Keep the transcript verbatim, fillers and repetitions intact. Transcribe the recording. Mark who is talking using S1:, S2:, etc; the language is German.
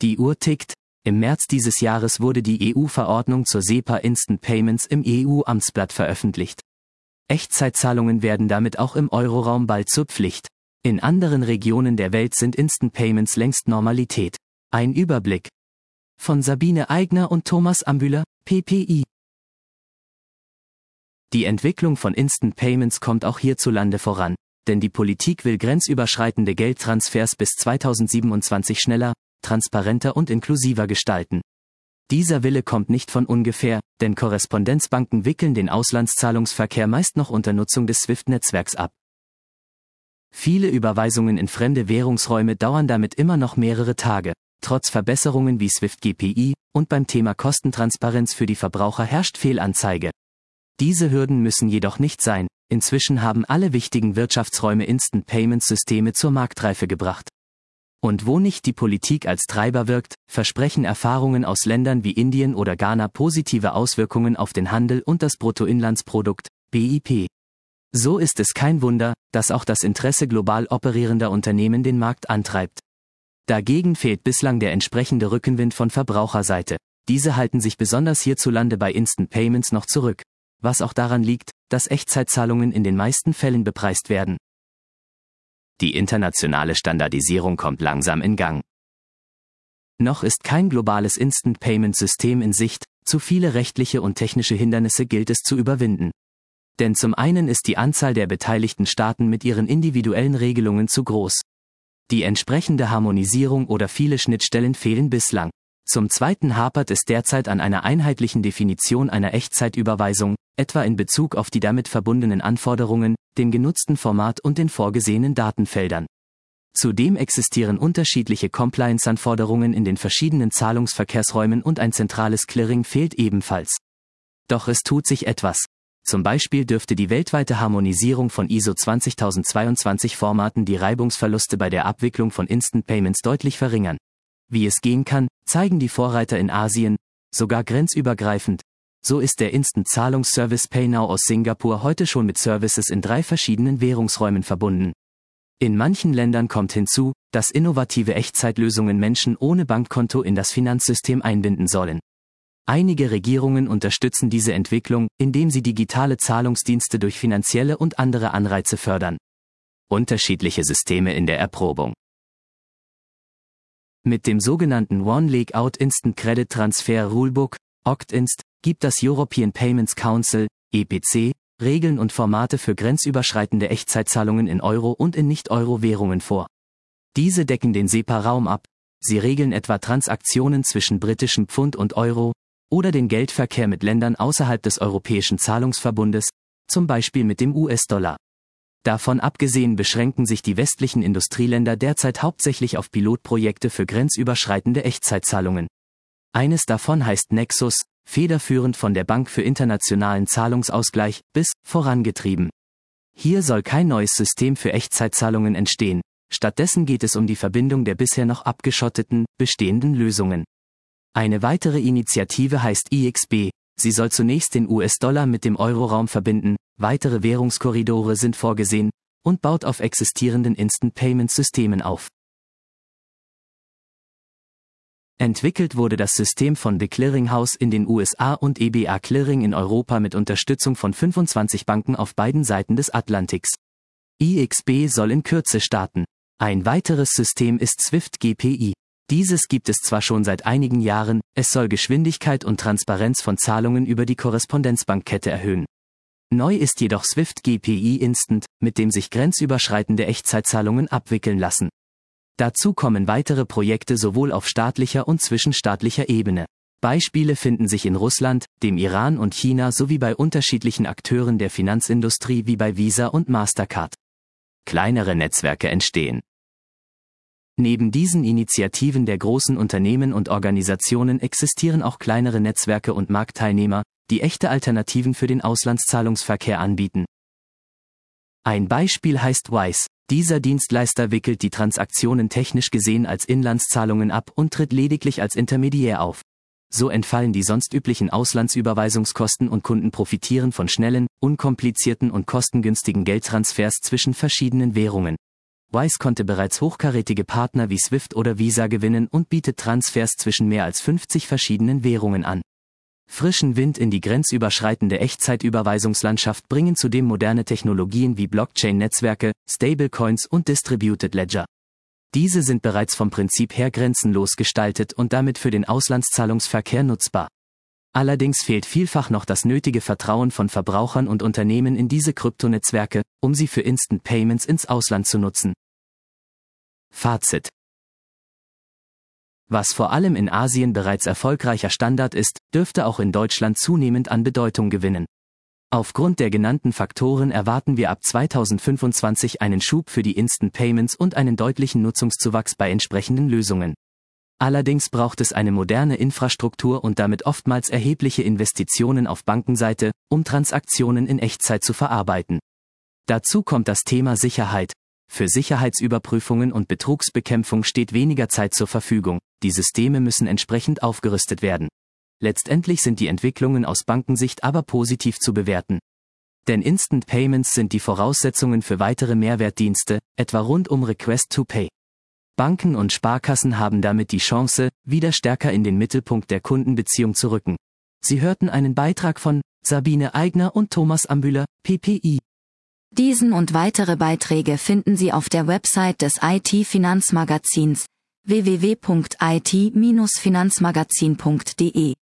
S1: Die Uhr tickt. Im März dieses Jahres wurde die E U-Verordnung zur SEPA Instant Payments im E U-Amtsblatt veröffentlicht. Echtzeitzahlungen werden damit auch im Euroraum bald zur Pflicht. In anderen Regionen der Welt sind Instant Payments längst Normalität. Ein Überblick von Sabine Aigner und Thomas Ambühler, P P I. Die Entwicklung von Instant Payments kommt auch hierzulande voran, denn die Politik will grenzüberschreitende Geldtransfers bis zweitausendsiebenundzwanzig schneller, transparenter und inklusiver gestalten. Dieser Wille kommt nicht von ungefähr, denn Korrespondenzbanken wickeln den Auslandszahlungsverkehr meist noch unter Nutzung des SWIFT-Netzwerks ab. Viele Überweisungen in fremde Währungsräume dauern damit immer noch mehrere Tage. Trotz Verbesserungen wie SWIFT G P I und beim Thema Kostentransparenz für die Verbraucher herrscht Fehlanzeige. Diese Hürden müssen jedoch nicht sein. Inzwischen haben alle wichtigen Wirtschaftsräume Instant Payments Systeme zur Marktreife gebracht. Und wo nicht die Politik als Treiber wirkt, versprechen Erfahrungen aus Ländern wie Indien oder Ghana positive Auswirkungen auf den Handel und das Bruttoinlandsprodukt, B I P. So ist es kein Wunder, dass auch das Interesse global operierender Unternehmen den Markt antreibt. Dagegen fehlt bislang der entsprechende Rückenwind von Verbraucherseite. Diese halten sich besonders hierzulande bei Instant Payments noch zurück, was auch daran liegt, dass Echtzeitzahlungen in den meisten Fällen bepreist werden. Die internationale Standardisierung kommt langsam in Gang. Noch ist kein globales Instant Payment System in Sicht, zu viele rechtliche und technische Hindernisse gilt es zu überwinden. Denn zum einen ist die Anzahl der beteiligten Staaten mit ihren individuellen Regelungen zu groß. Die entsprechende Harmonisierung oder viele Schnittstellen fehlen bislang. Zum zweiten hapert es derzeit an einer einheitlichen Definition einer Echtzeitüberweisung, etwa in Bezug auf die damit verbundenen Anforderungen, dem genutzten Format und den vorgesehenen Datenfeldern. Zudem existieren unterschiedliche Compliance-Anforderungen in den verschiedenen Zahlungsverkehrsräumen und ein zentrales Clearing fehlt ebenfalls. Doch es tut sich etwas. Zum Beispiel dürfte die weltweite Harmonisierung von I S O zwanzigtausendzweiundzwanzig Formaten die Reibungsverluste bei der Abwicklung von Instant Payments deutlich verringern. Wie es gehen kann, zeigen die Vorreiter in Asien, sogar grenzübergreifend. So ist der Instant-Zahlungsservice PayNow aus Singapur heute schon mit Services in drei verschiedenen Währungsräumen verbunden. In manchen Ländern kommt hinzu, dass innovative Echtzeitlösungen Menschen ohne Bankkonto in das Finanzsystem einbinden sollen. Einige Regierungen unterstützen diese Entwicklung, indem sie digitale Zahlungsdienste durch finanzielle und andere Anreize fördern. Unterschiedliche Systeme in der Erprobung. Mit dem sogenannten One Leg Out Instant Credit Transfer Rulebook, O C T Inst, gibt das European Payments Council, E P C, Regeln und Formate für grenzüberschreitende Echtzeitzahlungen in Euro- und in Nicht-Euro-Währungen vor. Diese decken den SEPA-Raum ab. Sie regeln etwa Transaktionen zwischen britischem Pfund und Euro, oder den Geldverkehr mit Ländern außerhalb des Europäischen Zahlungsverbundes, zum Beispiel mit dem U S-Dollar. Davon abgesehen beschränken sich die westlichen Industrieländer derzeit hauptsächlich auf Pilotprojekte für grenzüberschreitende Echtzeitzahlungen. Eines davon heißt Nexus, federführend von der Bank für internationalen Zahlungsausgleich, B I S, vorangetrieben. Hier soll kein neues System für Echtzeitzahlungen entstehen, stattdessen geht es um die Verbindung der bisher noch abgeschotteten, bestehenden Lösungen. Eine weitere Initiative heißt I X B, sie soll zunächst den U S-Dollar mit dem Euroraum verbinden, weitere Währungskorridore sind vorgesehen, und baut auf existierenden Instant-Payment-Systemen auf. Entwickelt wurde das System von The Clearing House in den U S A und E B A Clearing in Europa mit Unterstützung von fünfundzwanzig Banken auf beiden Seiten des Atlantiks. I X B soll in Kürze starten. Ein weiteres System ist SWIFT G P I. Dieses gibt es zwar schon seit einigen Jahren, es soll Geschwindigkeit und Transparenz von Zahlungen über die Korrespondenzbankkette erhöhen. Neu ist jedoch SWIFT G P I Instant, mit dem sich grenzüberschreitende Echtzeitzahlungen abwickeln lassen. Dazu kommen weitere Projekte sowohl auf staatlicher und zwischenstaatlicher Ebene. Beispiele finden sich in Russland, dem Iran und China sowie bei unterschiedlichen Akteuren der Finanzindustrie wie bei Visa und Mastercard. Kleinere Netzwerke entstehen. Neben diesen Initiativen der großen Unternehmen und Organisationen existieren auch kleinere Netzwerke und Marktteilnehmer, die echte Alternativen für den Auslandszahlungsverkehr anbieten. Ein Beispiel heißt Wise. Dieser Dienstleister wickelt die Transaktionen technisch gesehen als Inlandszahlungen ab und tritt lediglich als Intermediär auf. So entfallen die sonst üblichen Auslandsüberweisungskosten und Kunden profitieren von schnellen, unkomplizierten und kostengünstigen Geldtransfers zwischen verschiedenen Währungen. Wise konnte bereits hochkarätige Partner wie Swift oder Visa gewinnen und bietet Transfers zwischen mehr als fünfzig verschiedenen Währungen an. Frischen Wind in die grenzüberschreitende Echtzeitüberweisungslandschaft bringen zudem moderne Technologien wie Blockchain-Netzwerke, Stablecoins und Distributed Ledger. Diese sind bereits vom Prinzip her grenzenlos gestaltet und damit für den Auslandszahlungsverkehr nutzbar. Allerdings fehlt vielfach noch das nötige Vertrauen von Verbrauchern und Unternehmen in diese Kryptonetzwerke, um sie für Instant Payments ins Ausland zu nutzen. Fazit: Was vor allem in Asien bereits erfolgreicher Standard ist, dürfte auch in Deutschland zunehmend an Bedeutung gewinnen. Aufgrund der genannten Faktoren erwarten wir ab zweitausendfünfundzwanzig einen Schub für die Instant Payments und einen deutlichen Nutzungszuwachs bei entsprechenden Lösungen. Allerdings braucht es eine moderne Infrastruktur und damit oftmals erhebliche Investitionen auf Bankenseite, um Transaktionen in Echtzeit zu verarbeiten. Dazu kommt das Thema Sicherheit. Für Sicherheitsüberprüfungen und Betrugsbekämpfung steht weniger Zeit zur Verfügung, die Systeme müssen entsprechend aufgerüstet werden. Letztendlich sind die Entwicklungen aus Bankensicht aber positiv zu bewerten. Denn Instant Payments sind die Voraussetzungen für weitere Mehrwertdienste, etwa rund um Request to Pay. Banken und Sparkassen haben damit die Chance, wieder stärker in den Mittelpunkt der Kundenbeziehung zu rücken. Sie hörten einen Beitrag von Sabine Aigner und Thomas Ambühler, P P I.
S2: Diesen und weitere Beiträge finden Sie auf der Website des I T-Finanzmagazins w w w punkt i t Bindestrich finanzmagazin punkt d e.